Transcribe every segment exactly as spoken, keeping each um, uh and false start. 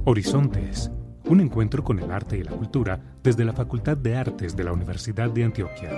Horizontes, un encuentro con el arte y la cultura desde la Facultad de Artes de la Universidad de Antioquia.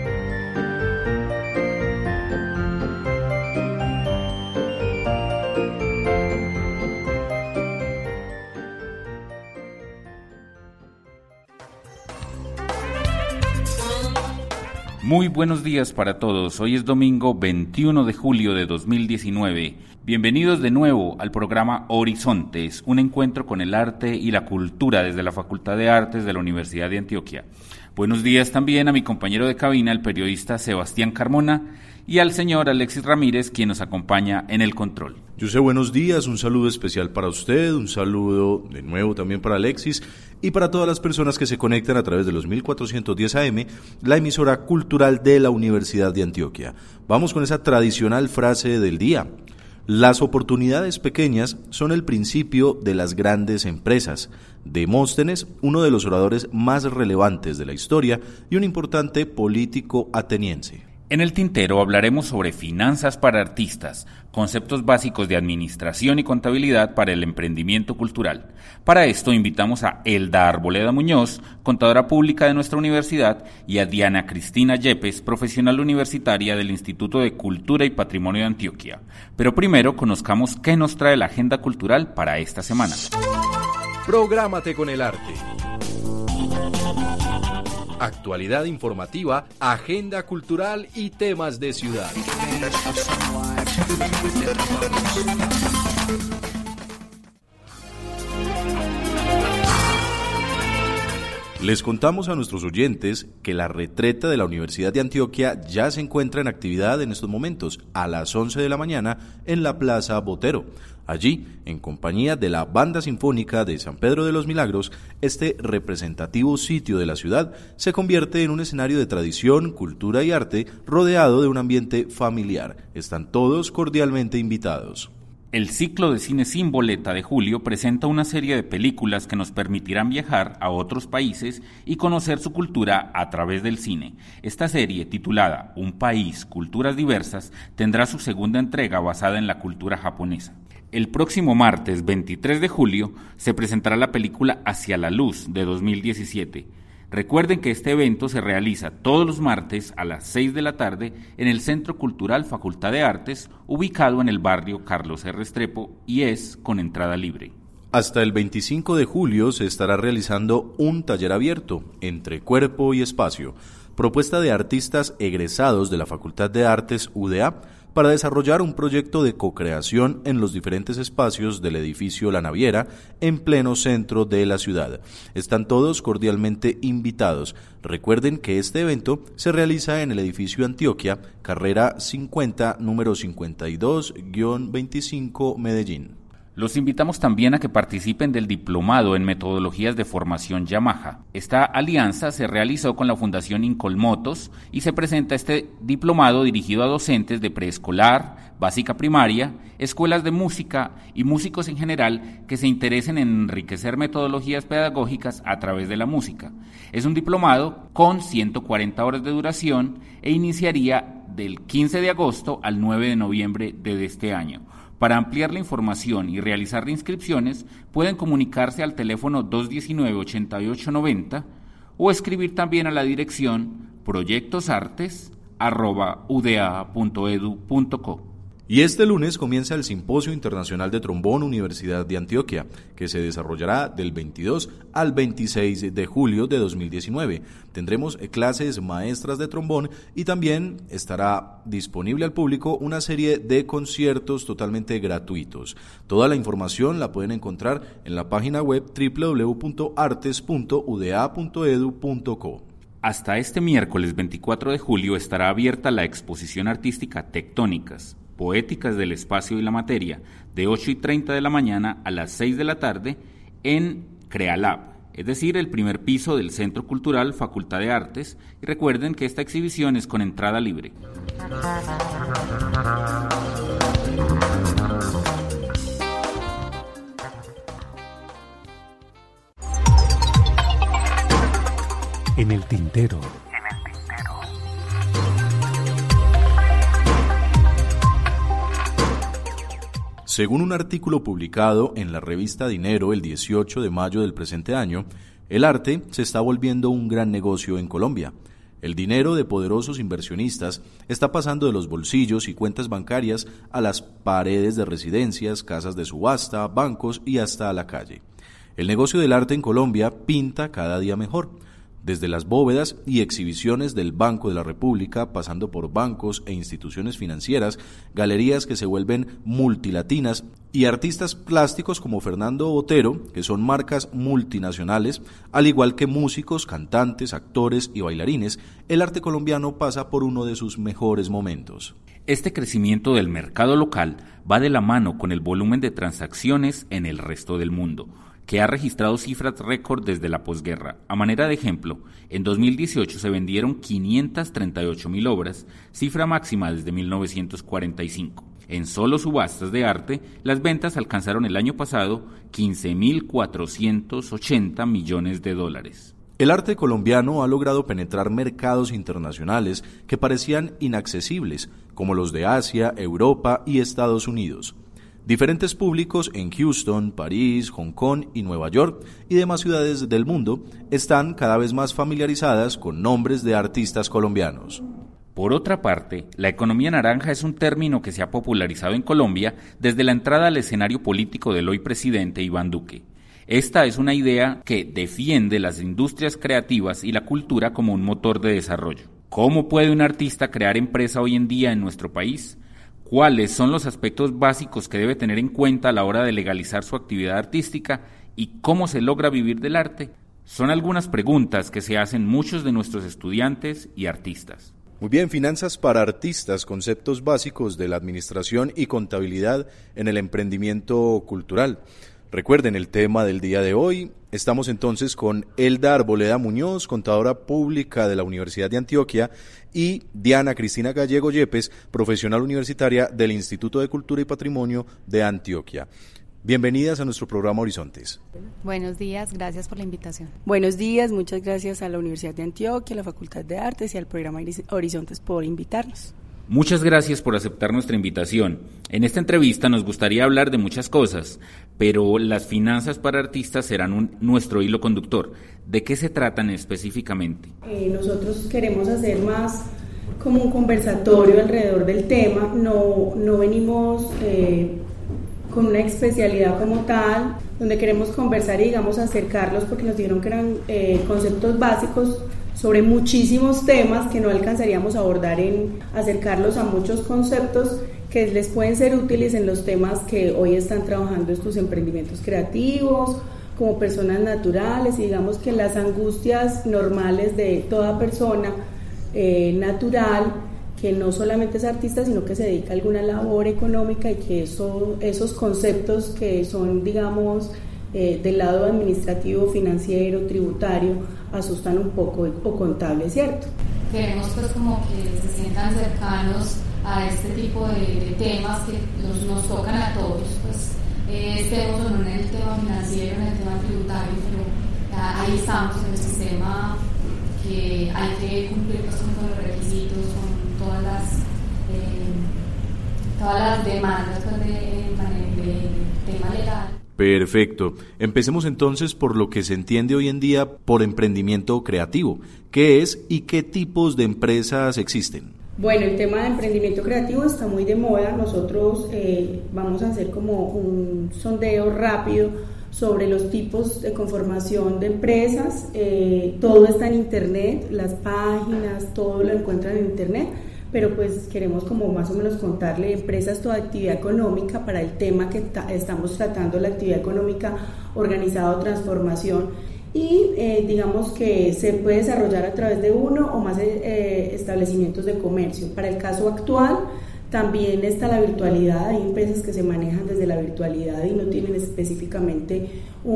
Muy buenos días para todos. Hoy es domingo veintiuno de julio de dos mil diecinueve. Bienvenidos de nuevo al programa Horizontes, un encuentro con el arte y la cultura desde la Facultad de Artes de la Universidad de Antioquia. Buenos días también a mi compañero de cabina, el periodista Sebastián Carmona, y al señor Alexis Ramírez, quien nos acompaña en el control. Yo sé, buenos días, un saludo especial para usted, un saludo de nuevo también para Alexis y para todas las personas que se conectan a través de los mil cuatrocientos diez A M, la emisora cultural de la Universidad de Antioquia. Vamos con esa tradicional frase del día. Las oportunidades pequeñas son el principio de las grandes empresas. Demóstenes, uno de los oradores más relevantes de la historia y un importante político ateniense. En el tintero hablaremos sobre finanzas para artistas, conceptos básicos de administración y contabilidad para el emprendimiento cultural. Para esto invitamos a Elda Arboleda Muñoz, contadora pública de nuestra universidad, y a Diana Cristina Yepes, profesional universitaria del Instituto de Cultura y Patrimonio de Antioquia. Pero primero conozcamos qué nos trae la agenda cultural para esta semana. Prográmate con el arte. Actualidad informativa, agenda cultural y temas de ciudad. Les contamos a nuestros oyentes que la retreta de la Universidad de Antioquia ya se encuentra en actividad en estos momentos, a las once de la mañana, en la Plaza Botero. Allí, en compañía de la Banda Sinfónica de San Pedro de los Milagros, este representativo sitio de la ciudad se convierte en un escenario de tradición, cultura y arte rodeado de un ambiente familiar. Están todos cordialmente invitados. El ciclo de cine sin boleta de julio presenta una serie de películas que nos permitirán viajar a otros países y conocer su cultura a través del cine. Esta serie, titulada Un país, culturas diversas, tendrá su segunda entrega basada en la cultura japonesa. El próximo martes veintitrés de julio se presentará la película Hacia la Luz de dos mil diecisiete. Recuerden que este evento se realiza todos los martes a las seis de la tarde en el Centro Cultural Facultad de Artes, ubicado en el barrio Carlos R. Restrepo, y es con entrada libre. Hasta el veinticinco de julio se estará realizando un taller abierto entre cuerpo y espacio, propuesta de artistas egresados de la Facultad de Artes U D A, para desarrollar un proyecto de co-creación en los diferentes espacios del edificio La Naviera, en pleno centro de la ciudad. Están todos cordialmente invitados. Recuerden que este evento se realiza en el edificio Antioquia, carrera cincuenta, número cincuenta y dos guión veinticinco, Medellín. Los invitamos también a que participen del Diplomado en Metodologías de Formación Yamaha. Esta alianza se realizó con la Fundación Incolmotos y se presenta este diplomado dirigido a docentes de preescolar, básica primaria, escuelas de música y músicos en general que se interesen en enriquecer metodologías pedagógicas a través de la música. Es un diplomado con ciento cuarenta horas de duración e iniciaría del quince de agosto al nueve de noviembre de este año. Para ampliar la información y realizar reinscripciones, pueden comunicarse al teléfono dos uno nueve, ocho ocho nueve cero o escribir también a la dirección proyectosartes arroba u d a punto e d u punto co. Y este lunes comienza el Simposio Internacional de Trombón Universidad de Antioquia, que se desarrollará del veintidós al veintiséis de julio de dos mil diecinueve. Tendremos clases maestras de trombón y también estará disponible al público una serie de conciertos totalmente gratuitos. Toda la información la pueden encontrar en la página web doble u doble u doble u punto artes punto u d a punto e d u punto co. Hasta este miércoles veinticuatro de julio estará abierta la exposición artística Tectónicas, Poéticas del Espacio y la Materia, de ocho y treinta de la mañana a las seis de la tarde en Crealab, es decir, el primer piso del Centro Cultural Facultad de Artes, y recuerden que esta exhibición es con entrada libre. En el tintero. Según un artículo publicado en la revista Dinero el dieciocho de mayo del presente año, el arte se está volviendo un gran negocio en Colombia. El dinero de poderosos inversionistas está pasando de los bolsillos y cuentas bancarias a las paredes de residencias, casas de subasta, bancos y hasta a la calle. El negocio del arte en Colombia pinta cada día mejor. Desde las bóvedas y exhibiciones del Banco de la República, pasando por bancos e instituciones financieras, galerías que se vuelven multilatinas y artistas plásticos como Fernando Botero, que son marcas multinacionales, al igual que músicos, cantantes, actores y bailarines, el arte colombiano pasa por uno de sus mejores momentos. Este crecimiento del mercado local va de la mano con el volumen de transacciones en el resto del mundo, que ha registrado cifras récord desde la posguerra. A manera de ejemplo, en dos mil dieciocho se vendieron quinientas treinta y ocho mil obras, cifra máxima desde mil novecientos cuarenta y cinco. En solo subastas de arte, las ventas alcanzaron el año pasado quince mil cuatrocientos ochenta millones de dólares. El arte colombiano ha logrado penetrar mercados internacionales que parecían inaccesibles, como los de Asia, Europa y Estados Unidos. Diferentes públicos en Houston, París, Hong Kong y Nueva York y demás ciudades del mundo están cada vez más familiarizadas con nombres de artistas colombianos. Por otra parte, la economía naranja es un término que se ha popularizado en Colombia desde la entrada al escenario político del hoy presidente Iván Duque. Esta es una idea que defiende las industrias creativas y la cultura como un motor de desarrollo. ¿Cómo puede un artista crear empresa hoy en día en nuestro país? ¿Cuáles son los aspectos básicos que debe tener en cuenta a la hora de legalizar su actividad artística y cómo se logra vivir del arte? Son algunas preguntas que se hacen muchos de nuestros estudiantes y artistas. Muy bien, finanzas para artistas, conceptos básicos de la administración y contabilidad en el emprendimiento cultural. Recuerden el tema del día de hoy. Estamos entonces con Elda Arboleda Muñoz, contadora pública de la Universidad de Antioquia, y Diana Cristina Gallego Yepes, profesional universitaria del Instituto de Cultura y Patrimonio de Antioquia. Bienvenidas a nuestro programa Horizontes. Buenos días, gracias por la invitación. Buenos días, muchas gracias a la Universidad de Antioquia, a la Facultad de Artes y al programa Horizontes por invitarnos. Muchas gracias por aceptar nuestra invitación. En esta entrevista nos gustaría hablar de muchas cosas, pero las finanzas para artistas serán un, nuestro hilo conductor. ¿De qué se tratan específicamente? Eh, nosotros queremos hacer más como un conversatorio alrededor del tema, no, no venimos eh, con una especialidad como tal, donde queremos conversar y digamos acercarlos porque nos dijeron que eran eh, conceptos básicos sobre muchísimos temas que no alcanzaríamos a abordar en acercarlos a muchos conceptos que les pueden ser útiles en los temas que hoy están trabajando estos emprendimientos creativos, como personas naturales, y digamos que las angustias normales de toda persona eh, natural, que no solamente es artista, sino que se dedica a alguna labor económica y que eso, esos conceptos que son, digamos, Eh, del lado administrativo, financiero, tributario, asustan un poco, o contable, ¿cierto? Queremos pues como que se sientan cercanos a este tipo de, de temas que los, nos tocan a todos, pues eh, estemos o no en el tema financiero, en el tema tributario, pero ya, ahí estamos en el sistema que hay que cumplir pues, con todos los requisitos, con todas las eh, todas las demandas pues, de, de, de tema legal. Perfecto. Empecemos entonces por lo que se entiende hoy en día por emprendimiento creativo. ¿Qué es y qué tipos de empresas existen? Bueno, el tema de emprendimiento creativo está muy de moda. Nosotros eh, vamos a hacer como un sondeo rápido sobre los tipos de conformación de empresas. Eh, todo está en internet, las páginas, todo lo encuentran en internet. Pero pues queremos como más o menos contarle empresas toda actividad económica para el tema que ta- estamos tratando, la actividad económica organizada o transformación, y eh, digamos que se puede desarrollar a través de uno o más eh, establecimientos de comercio. Para el caso actual también está la virtualidad, hay empresas que se manejan desde la virtualidad y no tienen específicamente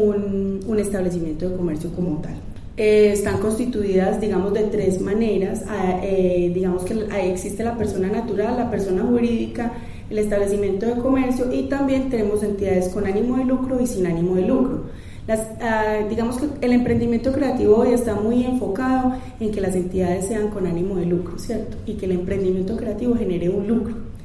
un, un establecimiento de comercio como tal. Eh, están constituidas, digamos, de tres maneras. Eh, digamos que existe la persona natural, la persona jurídica, el establecimiento de comercio, y también tenemos entidades con ánimo de lucro y sin ánimo de lucro. Las, eh, digamos que el emprendimiento creativo hoy está muy enfocado en que las entidades sean con ánimo de lucro, ¿cierto? Y que el emprendimiento creativo genere un lucro.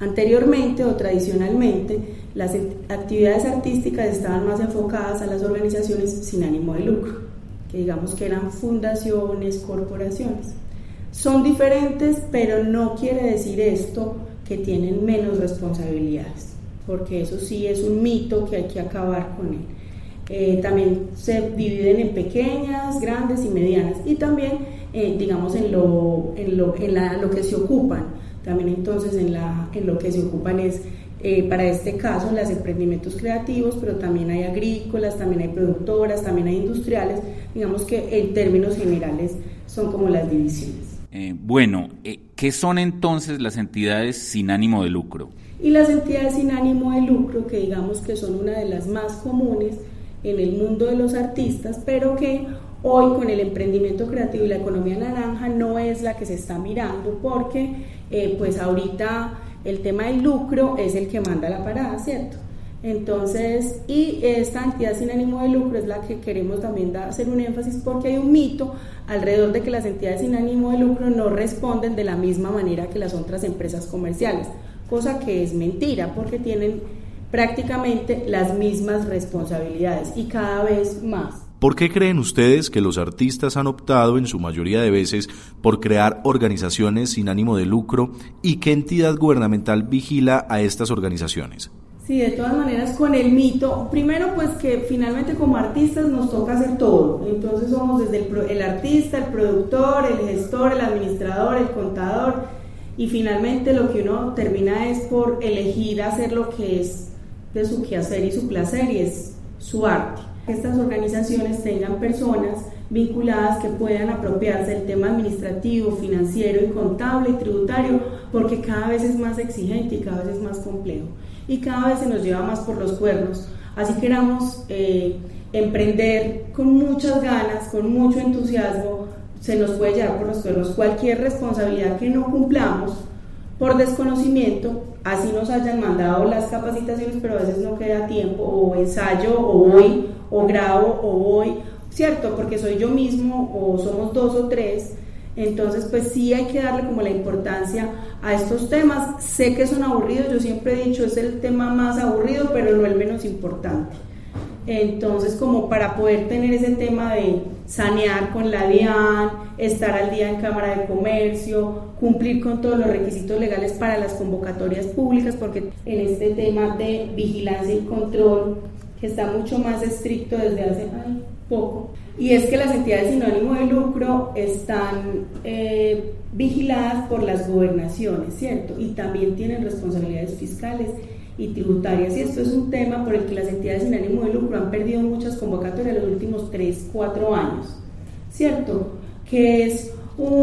Anteriormente o tradicionalmente, las actividades artísticas estaban más enfocadas a las organizaciones sin ánimo de lucro, que digamos que eran fundaciones, corporaciones. Son diferentes, pero no quiere decir esto que tienen menos responsabilidades, porque eso sí es un mito que hay que acabar con él. Eh, también se dividen en pequeñas, grandes y medianas, y también eh, digamos en lo, en, lo, en la, lo que se ocupan, también entonces en, la, en lo que se ocupan es eh, para este caso los emprendimientos creativos, pero también hay agrícolas, también hay productoras, también hay industriales, digamos que en términos generales son como las divisiones. Eh, bueno, eh, ¿qué son entonces las entidades sin ánimo de lucro? Y las entidades sin ánimo de lucro, que digamos que son una de las más comunes en el mundo de los artistas, pero que hoy con el emprendimiento creativo y la economía naranja no es la que se está mirando, porque eh, pues ahorita el tema del lucro es el que manda la parada, ¿cierto? Entonces, y esta entidad sin ánimo de lucro es la que queremos también dar, hacer un énfasis, porque hay un mito alrededor de que las entidades sin ánimo de lucro no responden de la misma manera que las otras empresas comerciales, cosa que es mentira, porque tienen prácticamente las mismas responsabilidades y cada vez más. ¿Por qué creen ustedes que los artistas han optado en su mayoría de veces por crear organizaciones sin ánimo de lucro y qué entidad gubernamental vigila a estas organizaciones? Sí, de todas maneras con el mito, primero pues que finalmente como artistas nos toca hacer todo, entonces somos desde el, el artista, el productor, el gestor, el administrador, el contador, y finalmente lo que uno termina es por elegir hacer lo que es de su quehacer y su placer, y es su arte. Que estas organizaciones tengan personas vinculadas que puedan apropiarse del tema administrativo, financiero y contable y tributario, porque cada vez es más exigente y cada vez es más complejo y cada vez se nos lleva más por los cuernos. Así queramos eh, emprender con muchas ganas, con mucho entusiasmo, se nos puede llevar por los cuernos. Cualquier responsabilidad que no cumplamos por desconocimiento, así nos hayan mandado las capacitaciones, pero a veces no queda tiempo, o ensayo, o voy, o grabo, o voy, ¿cierto? Porque soy yo mismo, o somos dos o tres, entonces pues sí hay que darle como la importancia a estos temas. Sé que son aburridos, yo siempre he dicho, es el tema más aburrido, pero no el menos importante. Entonces, como para poder tener ese tema de sanear con la DIAN, estar al día en Cámara de Comercio, cumplir con todos los requisitos legales para las convocatorias públicas, porque en este tema de vigilancia y control, que está mucho más estricto desde hace ay, poco, y es que las entidades sin ánimo de lucro están eh, vigiladas por las gobernaciones, ¿cierto? Y también tienen responsabilidades fiscales y tributarias, y esto es un tema por el que las entidades sin ánimo de lucro han perdido muchas convocatorias en los últimos tres, cuatro años, ¿cierto? Que es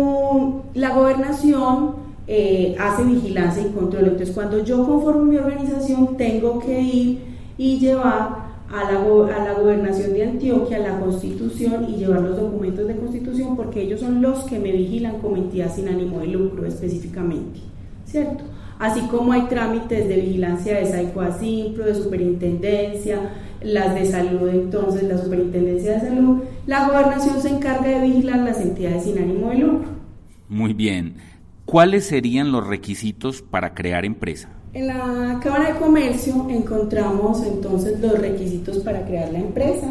un, la gobernación eh, hace vigilancia y control, entonces cuando yo conformo mi organización tengo que ir y llevar a la, a la gobernación de Antioquia la constitución y llevar los documentos de constitución, porque ellos son los que me vigilan como entidad sin ánimo de lucro específicamente, ¿cierto? Así como hay trámites de vigilancia de SAICOASIMPRO, de superintendencia, las de salud, entonces la superintendencia de salud, la gobernación se encarga de vigilar las entidades sin ánimo de lucro. Muy bien. ¿Cuáles serían los requisitos para crear empresa? En la Cámara de Comercio encontramos entonces los requisitos para crear la empresa.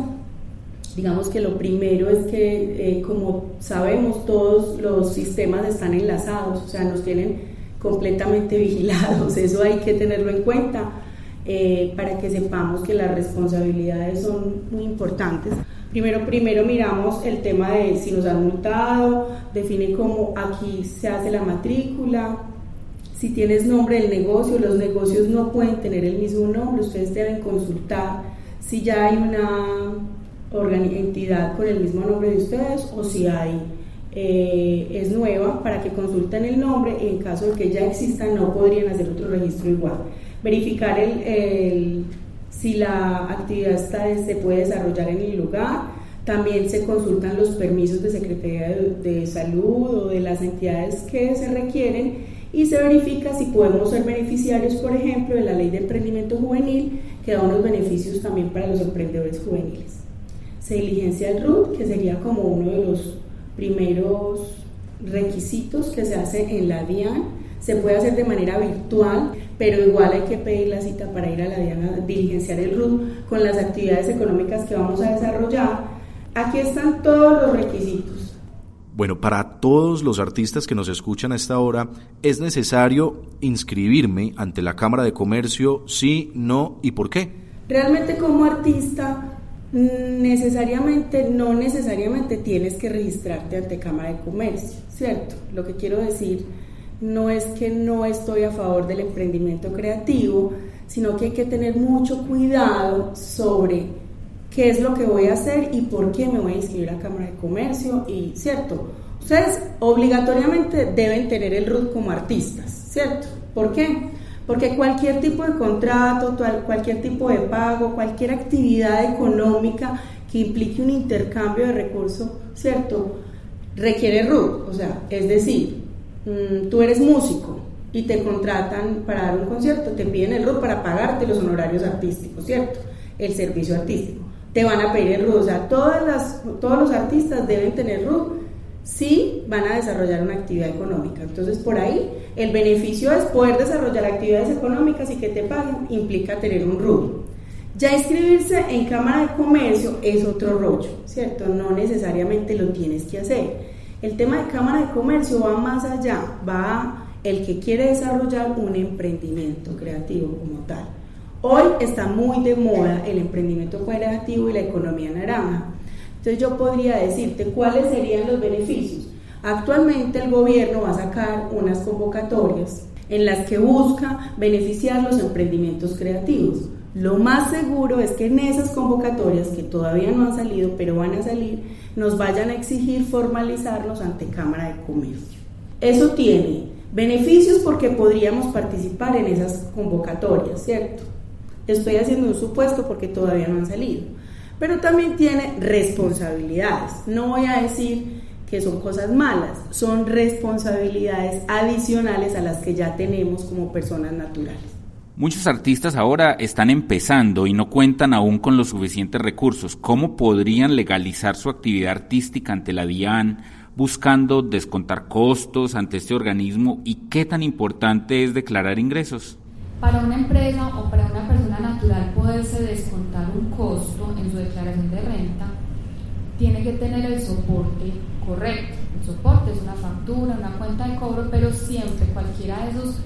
Digamos que lo primero es que, eh, como sabemos, todos los sistemas están enlazados, o sea, nos tienen completamente vigilados, eso hay que tenerlo en cuenta eh, para que sepamos que las responsabilidades son muy importantes. Primero, primero miramos el tema de si nos han multado, define cómo aquí se hace la matrícula, si tienes nombre del negocio, los negocios no pueden tener el mismo nombre, ustedes deben consultar si ya hay una entidad con el mismo nombre de ustedes o si hay Eh, es nueva, para que consulten el nombre. En caso de que ya exista no podrían hacer otro registro igual. Verificar el, el, si la actividad está, se puede desarrollar en el lugar. También se consultan los permisos de Secretaría de, de Salud o de las entidades que se requieren y se verifica si podemos ser beneficiarios, por ejemplo, de la Ley de Emprendimiento Juvenil, que da unos beneficios también para los emprendedores juveniles. Se diligencia el R U T, que sería como uno de los primeros requisitos que se hace en la DIAN. Se puede hacer de manera virtual, pero igual hay que pedir la cita para ir a la DIAN a diligenciar el R U T con las actividades económicas que vamos a desarrollar. Aquí están todos los requisitos. Bueno, para todos los artistas que nos escuchan a esta hora, ¿es necesario inscribirme ante la Cámara de Comercio? Sí, no y por qué. Realmente como artista, necesariamente, no necesariamente tienes que registrarte ante Cámara de Comercio, ¿cierto? Lo que quiero decir no es que no estoy a favor del emprendimiento creativo, sino que hay que tener mucho cuidado sobre qué es lo que voy a hacer y por qué me voy a inscribir a Cámara de Comercio, y cierto, ustedes obligatoriamente deben tener el R U T como artistas, ¿cierto? ¿Por qué? Porque cualquier tipo de contrato, cualquier tipo de pago, cualquier actividad económica que implique un intercambio de recursos, ¿cierto?, requiere R U T. O sea, es decir, tú eres músico y te contratan para dar un concierto, te piden el R U T para pagarte los honorarios artísticos, ¿cierto?, el servicio artístico. Te van a pedir el R U T, o sea, todas las, todos los artistas deben tener R U T si van a desarrollar una actividad económica. Entonces, por ahí, el beneficio es poder desarrollar actividades económicas y que te paguen, implica tener un R U T. Ya inscribirse en Cámara de Comercio es otro rollo, ¿cierto? No necesariamente lo tienes que hacer. El tema de Cámara de Comercio va más allá, va a el que quiere desarrollar un emprendimiento creativo como tal. Hoy está muy de moda el emprendimiento creativo y la economía naranja. Entonces yo podría decirte cuáles serían los beneficios. Actualmente el gobierno va a sacar unas convocatorias en las que busca beneficiar los emprendimientos creativos. Lo más seguro es que en esas convocatorias, que todavía no han salido, pero van a salir, nos vayan a exigir formalizarnos ante Cámara de Comercio. Eso tiene beneficios porque podríamos participar en esas convocatorias, ¿cierto? Estoy haciendo un supuesto porque todavía no han salido. Pero también tiene responsabilidades. No voy a decir que son cosas malas, son responsabilidades adicionales a las que ya tenemos como personas naturales. Muchos artistas ahora están empezando y no cuentan aún con los suficientes recursos. ¿Cómo podrían legalizar su actividad artística ante la DIAN, buscando descontar costos ante este organismo? ¿Y qué tan importante es declarar ingresos? Para una empresa o para una persona natural poderse descontar un costo en su declaración de renta, tiene que tener el soporte correcto. El soporte es una factura, una cuenta de cobro, pero siempre cualquiera de esos,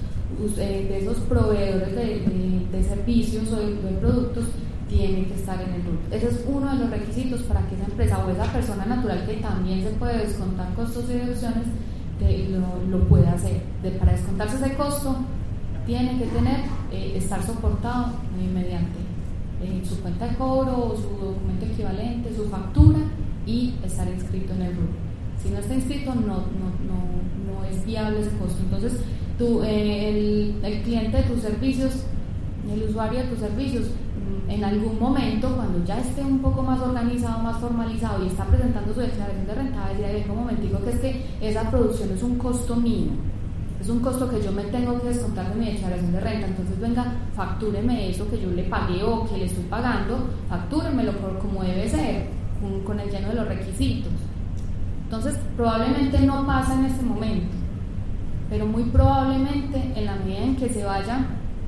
de esos proveedores de, de, de servicios o de, de productos tiene que estar en el R U T. Ese es uno de los requisitos para que esa empresa o esa persona natural que también se puede descontar costos y deducciones de, lo, lo pueda hacer. De, para descontarse ese costo, tiene que tener, eh, estar soportado eh, mediante eh, su cuenta de cobro, su documento equivalente, su factura y estar inscrito en el R U T. Si no está inscrito, no, no, no, no es viable ese costo. Entonces, tú, eh, el, el cliente de tus servicios, el usuario de tus servicios, en algún momento, cuando ya esté un poco más organizado, más formalizado y está presentando su declaración de renta, va a decir, un momentico, que es que esa producción es un costo mío. Es un costo que yo me tengo que descontar de mi declaración de renta, entonces venga, factúreme eso que yo le pagué o que le estoy pagando, factúremelo como debe ser, con, con el lleno de los requisitos. Entonces, probablemente no pasa en este momento, pero muy probablemente en la medida en que se vaya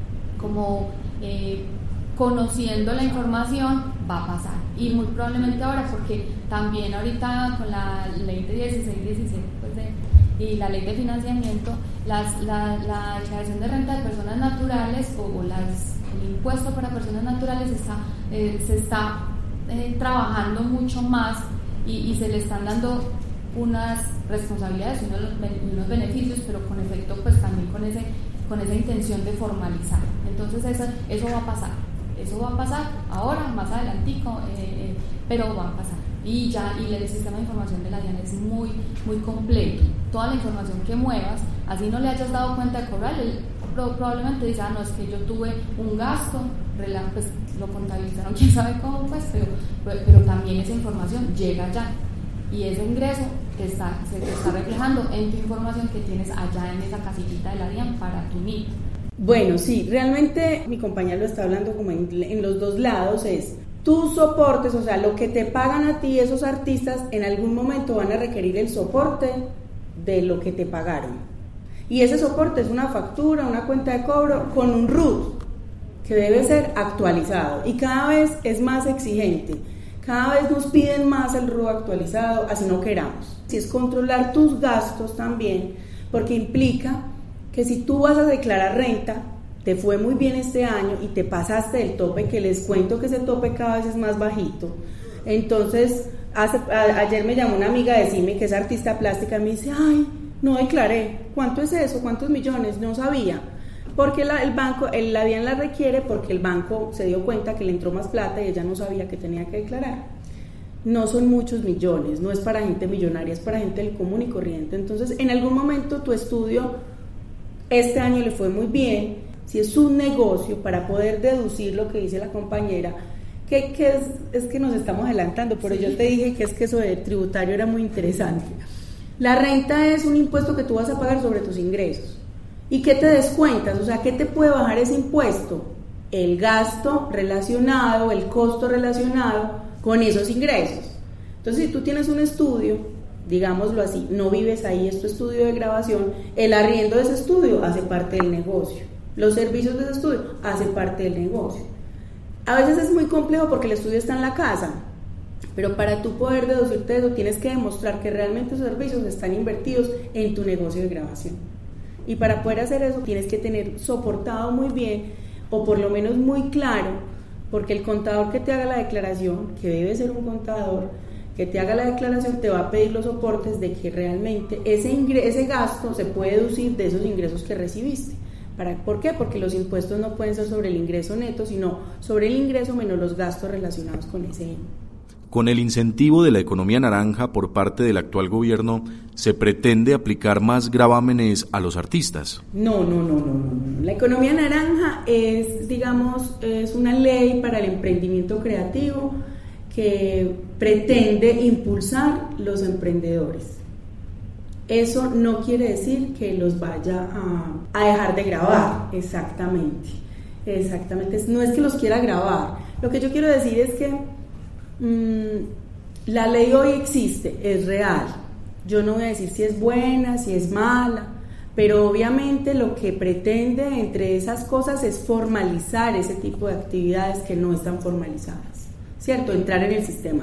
como eh, conociendo la información, va a pasar. Y muy probablemente ahora, porque también ahorita con la ley de dieciséis dieciséis pues de, y la ley de financiamiento, las, la, la declaración de renta de personas naturales o, o las, el impuesto para personas naturales está, eh, se está eh, trabajando mucho más y, y se le están dando unas responsabilidades y unos, unos beneficios, pero con efecto pues también con, ese, con esa intención de formalizar. Entonces eso, eso va a pasar, eso va a pasar ahora, más adelantico, eh, eh, pero va a pasar. Y ya, y el sistema de información de la DIAN es muy, muy completo. Toda la información que muevas, así no le hayas dado cuenta de cobrar, él probablemente dice, ah, no, es que yo tuve un gasto, pues lo contabilizaron, quién sabe cómo, pues, pero, pero también esa información llega ya. Y ese ingreso te está, se te está reflejando en tu información que tienes allá en esa casillita de la DIAN para tu N I T. Bueno, sí, realmente mi compañera lo está hablando como en, en los dos lados, es tus soportes, o sea, lo que te pagan a ti esos artistas, en algún momento van a requerir el soporte de lo que te pagaron. Y ese soporte es una factura, una cuenta de cobro con un R U T que debe ser actualizado y cada vez es más exigente. Cada vez nos piden más el R U T actualizado, así no queramos. Si es controlar tus gastos también, porque implica que si tú vas a declarar renta, te fue muy bien este año y te pasaste del tope, que les cuento que ese tope cada vez es más bajito. Entonces, hace, a, ayer me llamó una amiga de CIME que es artista plástica y me dice, ay, no declaré, ¿cuánto es eso? ¿Cuántos millones? No sabía. Porque la, el banco, el, la DIAN la requiere porque el banco se dio cuenta que le entró más plata y ella no sabía que tenía que declarar. No son muchos millones, no es para gente millonaria, es para gente del común y corriente. Entonces, en algún momento tu estudio este año le fue muy bien, si es un negocio, para poder deducir lo que dice la compañera, que, que es, es que nos estamos adelantando, pero sí. Yo te dije que es que eso de tributario era muy interesante. La renta es un impuesto que tú vas a pagar sobre tus ingresos. ¿Y qué te descuentas? O sea, ¿qué te puede bajar ese impuesto? El gasto relacionado, el costo relacionado con esos ingresos. Entonces, si tú tienes un estudio, digámoslo así, no vives ahí, es tu estudio de grabación, el arriendo de ese estudio hace parte del negocio, los servicios de ese estudio hace parte del negocio. A veces es muy complejo porque el estudio está en la casa, pero para tú poder deducirte eso tienes que demostrar que realmente esos servicios están invertidos en tu negocio de grabación. Y para poder hacer eso tienes que tener soportado muy bien, o por lo menos muy claro, porque el contador que te haga la declaración, que debe ser un contador, que te haga la declaración, te va a pedir los soportes de que realmente ese, ingre- ese gasto se puede deducir de esos ingresos que recibiste. ¿Para, ¿Por qué? Porque los impuestos no pueden ser sobre el ingreso neto, sino sobre el ingreso menos los gastos relacionados con ese. Con el incentivo de la economía naranja por parte del actual gobierno, ¿se pretende aplicar más gravámenes a los artistas? No, no, no, no, no. La economía naranja es, digamos, es una ley para el emprendimiento creativo que pretende impulsar los emprendedores. Eso no quiere decir que los vaya a, a dejar de grabar, exactamente, exactamente. No es que los quiera grabar. Lo que yo quiero decir es que mmm, la ley hoy existe, es real. Yo no voy a decir si es buena, si es mala, pero obviamente lo que pretende entre esas cosas es formalizar ese tipo de actividades que no están formalizadas, ¿cierto? Entrar en el sistema.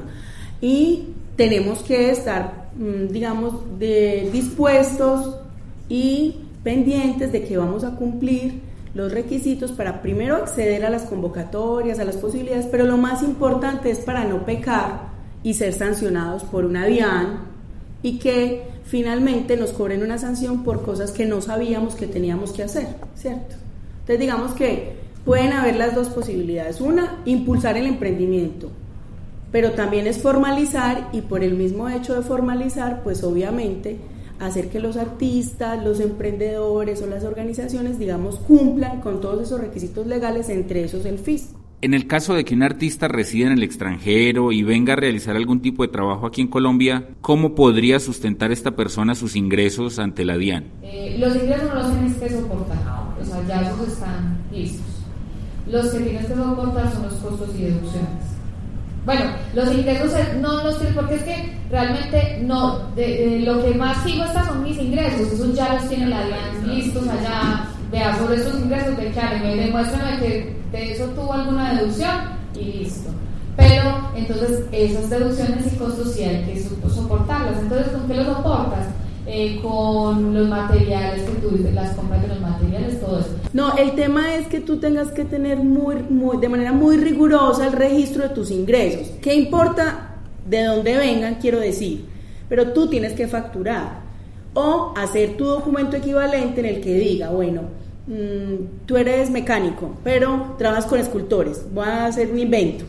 Y tenemos que estar, digamos, de, dispuestos y pendientes de que vamos a cumplir los requisitos para primero acceder a las convocatorias, a las posibilidades, pero lo más importante es para no pecar y ser sancionados por una DIAN y que finalmente nos cobren una sanción por cosas que no sabíamos que teníamos que hacer, ¿cierto? Entonces digamos que pueden haber las dos posibilidades. Una, impulsar el emprendimiento, pero también es formalizar, y por el mismo hecho de formalizar, pues obviamente hacer que los artistas, los emprendedores o las organizaciones, digamos, cumplan con todos esos requisitos legales, entre esos el fisco. En el caso de que un artista resida en el extranjero y venga a realizar algún tipo de trabajo aquí en Colombia, ¿cómo podría sustentar esta persona sus ingresos ante la DIAN? Eh, los ingresos no los tienes que soportar, o sea, ya esos están listos. Los que tienes que soportar son los costos y deducciones. Bueno, los ingresos no los tienes, porque es que realmente no, de, de, lo que más sigo estas son mis ingresos, esos ya los tiene la DIAN listos allá. Vea, sobre esos ingresos, decláreme, demuéstrame que de eso tuvo alguna deducción y listo. Pero entonces esas deducciones y costos sí hay que soportarlas. Entonces, ¿con qué los soportas? Eh, con los materiales que tú dices, las compras de los materiales, todo eso. No, el tema es que tú tengas que tener muy, muy, de manera muy rigurosa el registro de tus ingresos. ¿Qué importa de dónde vengan? Quiero decir, pero tú tienes que facturar o hacer tu documento equivalente en el que diga, bueno, mmm, tú eres mecánico, pero trabajas con escultores, voy a hacer un invento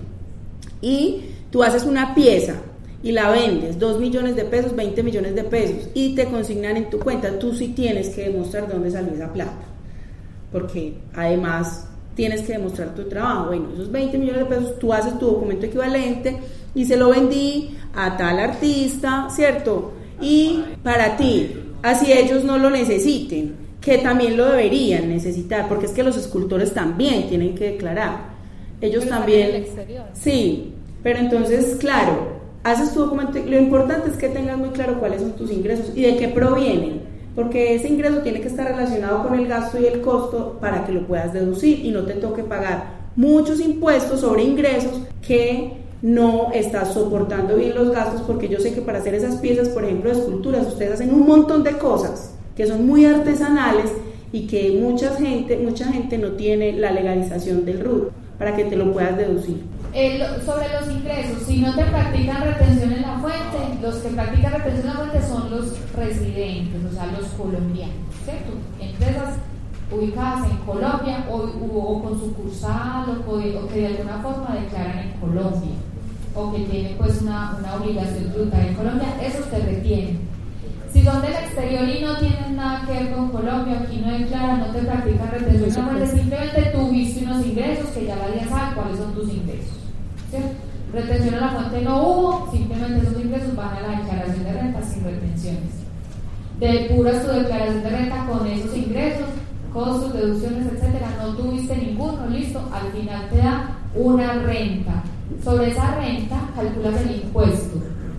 y tú haces una pieza y la vendes, dos millones de pesos, veinte millones de pesos, y te consignan en tu cuenta. Tú sí tienes que demostrar de dónde salió esa plata, porque además tienes que demostrar tu trabajo. Bueno, esos veinte millones de pesos, tú haces tu documento equivalente y se lo vendí a tal artista, ¿cierto? Y para ti, así ellos no lo necesiten, que también lo deberían necesitar, porque es que los escultores también tienen que declarar. Ellos pero también. En el exterior. Sí, pero entonces, claro, haces tu documento, lo importante es que tengas muy claro cuáles son tus ingresos y de qué provienen. porque ese ingreso tiene que estar relacionado con el gasto y el costo para que lo puedas deducir y no te toque pagar muchos impuestos sobre ingresos que no estás soportando bien los gastos, porque yo sé que para hacer esas piezas, por ejemplo, de esculturas, ustedes hacen un montón de cosas que son muy artesanales y que mucha gente, mucha gente no tiene la legalización del R U T para que te lo puedas deducir. El, sobre los ingresos, si no te practican retención en la fuente, los que practican retención en la fuente son los residentes, o sea, los colombianos, ¿cierto? Empresas ubicadas en Colombia o, o, o con sucursal o, o que de alguna forma declaran en Colombia o que tienen pues una, una obligación tributaria en Colombia, esos te retienen. Si son del exterior y no tienen nada que ver con Colombia, aquí no declaran, no te practican retención en la fuente, simplemente tuviste unos ingresos que ya la D I A N sabe cuáles son tus ingresos, ¿cierto? Retención en la fuente no hubo, simplemente esos ingresos van a la declaración de renta sin retenciones. Depuras tu declaración de renta con esos ingresos, costos, deducciones, etcétera, no tuviste ninguno, listo, al final te da una renta. Sobre esa renta calculas el impuesto.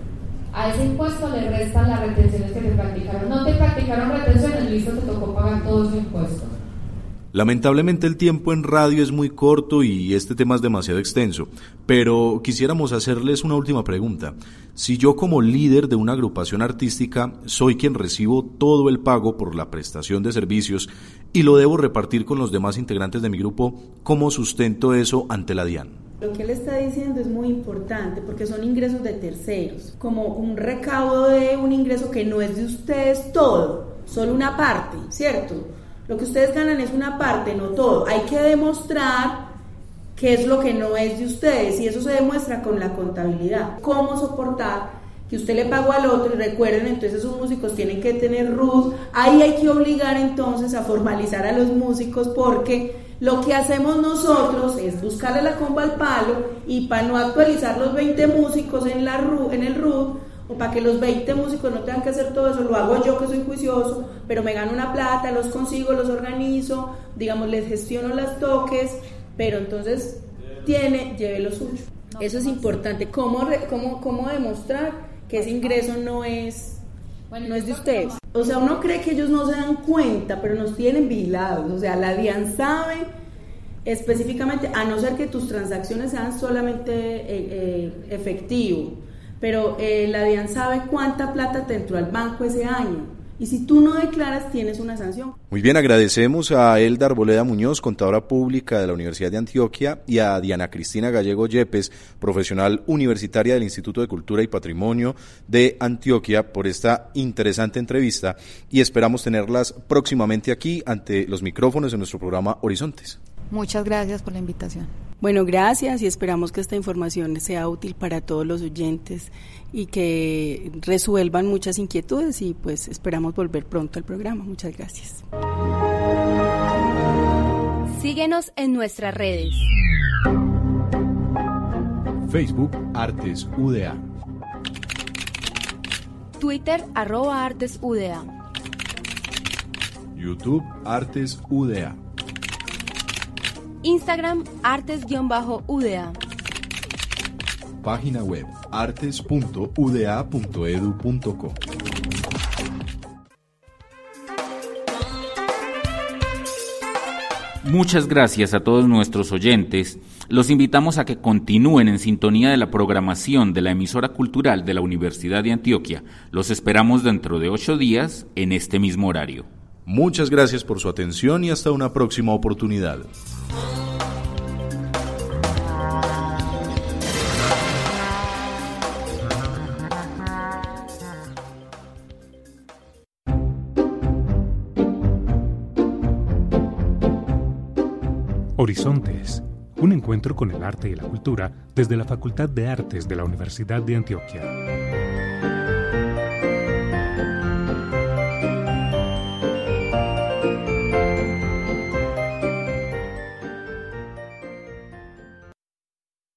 A ese impuesto le restan las retenciones que te practicaron. No te practicaron retenciones, listo, te tocó pagar todo su impuesto. Lamentablemente el tiempo en radio es muy corto y este tema es demasiado extenso, pero quisiéramos hacerles una última pregunta. Si yo como líder de una agrupación artística soy quien recibo todo el pago por la prestación de servicios y lo debo repartir con los demás integrantes de mi grupo, ¿cómo sustento eso ante la D I A N? Lo que él está diciendo es muy importante porque son ingresos de terceros, como un recaudo de un ingreso que no es de ustedes todo, solo una parte, ¿cierto? Lo que ustedes ganan es una parte, no todo. Hay que demostrar qué es lo que no es de ustedes y eso se demuestra con la contabilidad. Cómo soportar que usted le pagó al otro y recuerden, entonces esos músicos tienen que tener R U T. Ahí hay que obligar entonces a formalizar a los músicos porque lo que hacemos nosotros es buscarle la comba al palo y para no actualizar los veinte músicos en, la R U, en el R U T o para que los veinte músicos no tengan que hacer todo eso, lo hago yo que soy juicioso, pero me gano una plata, los consigo, los organizo, digamos, les gestiono las toques, pero entonces tiene, lleve lo suyo. Eso es importante. ¿Cómo, cómo, cómo demostrar que ese ingreso no es, no es de ustedes? O sea, uno cree que ellos no se dan cuenta, pero nos tienen vigilados. O sea, la D I A N sabe específicamente, a no ser que tus transacciones sean solamente eh, eh, efectivo, pero eh, la D I A N sabe cuánta plata te entró al banco ese año. Y si tú no declaras, tienes una sanción. Muy bien, agradecemos a Elda Arboleda Muñoz, contadora pública de la Universidad de Antioquia, y a Diana Cristina Gallego Yepes, profesional universitaria del Instituto de Cultura y Patrimonio de Antioquia, por esta interesante entrevista y esperamos tenerlas próximamente aquí ante los micrófonos de nuestro programa Horizontes. Muchas gracias por la invitación. Bueno, gracias y esperamos que esta información sea útil para todos los oyentes y que resuelvan muchas inquietudes y pues esperamos volver pronto al programa. Muchas gracias. Síguenos en nuestras redes. Facebook Artes U D A. Twitter arroba Artes U D A. YouTube Artes U D A. Instagram artes-U D A. Página web artes punto u d a punto e d u punto co. Muchas gracias a todos nuestros oyentes. Los invitamos a que continúen en sintonía de la programación de la emisora cultural de la Universidad de Antioquia. Los esperamos dentro de ocho días en este mismo horario. Muchas gracias por su atención y hasta una próxima oportunidad. Horizontes, un encuentro con el arte y la cultura desde la Facultad de Artes de la Universidad de Antioquia.